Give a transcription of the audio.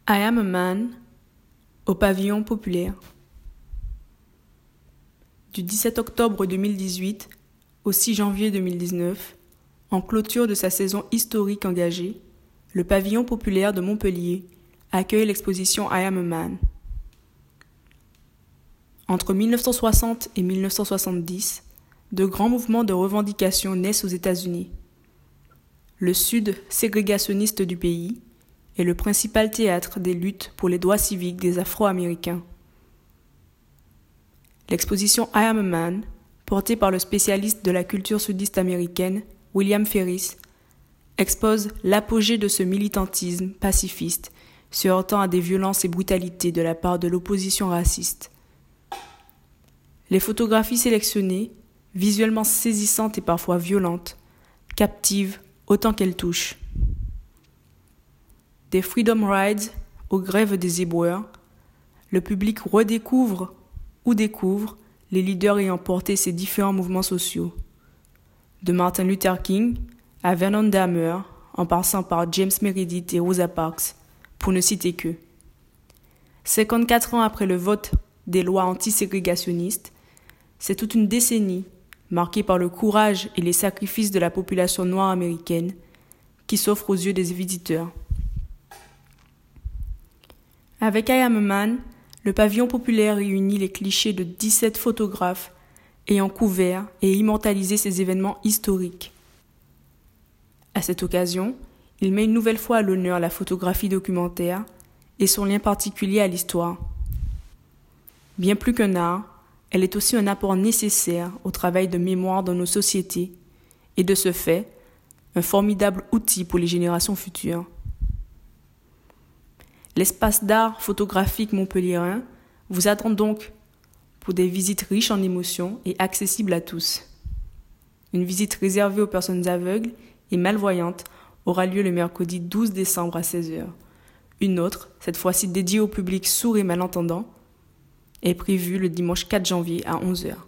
I Am a Man au pavillon populaire. Du 17 octobre 2018 au 6 janvier 2019, en clôture de sa saison historique engagée, le pavillon populaire de Montpellier accueille l'exposition I Am a Man. Entre 1960 et 1970, de grands mouvements de revendication naissent aux États-Unis. Le sud ségrégationniste du pays est le principal théâtre des luttes pour les droits civiques des Afro-Américains. L'exposition I Am a Man, portée par le spécialiste de la culture sudiste américaine, William Ferris, expose l'apogée de ce militantisme pacifiste, se heurtant à des violences et brutalités de la part de l'opposition raciste. Les photographies sélectionnées, visuellement saisissantes et parfois violentes, captivent autant qu'elles touchent. Des Freedom Rides aux grèves des éboueurs, le public redécouvre ou découvre les leaders ayant porté ces différents mouvements sociaux. De Martin Luther King à Vernon Dahmer, en passant par James Meredith et Rosa Parks, pour ne citer que. 54 ans après le vote des lois antiségrégationnistes, c'est toute une décennie marquée par le courage et les sacrifices de la population noire américaine qui s'offre aux yeux des visiteurs. Avec I Am a Man, le pavillon populaire réunit les clichés de 17 photographes ayant couvert et immortalisé ces événements historiques. À cette occasion, il met une nouvelle fois à l'honneur la photographie documentaire et son lien particulier à l'histoire. Bien plus qu'un art, elle est aussi un apport nécessaire au travail de mémoire dans nos sociétés et de ce fait, un formidable outil pour les générations futures. L'espace d'art photographique montpelliérain vous attend donc pour des visites riches en émotions et accessibles à tous. Une visite réservée aux personnes aveugles et malvoyantes aura lieu le mercredi 12 décembre à 16h. Une autre, cette fois-ci dédiée au public sourd et malentendant, est prévue le dimanche 4 janvier à 11h.